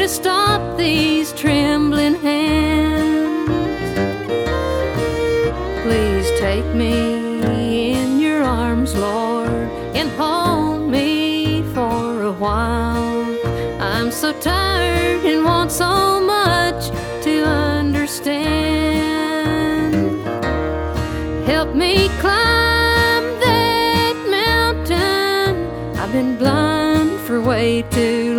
stop these trembling hands. Please take me in your arms, Lord, and hold me for a while. I'm so tired and want so much to understand. Help me climb that mountain. I've been blind for way too long.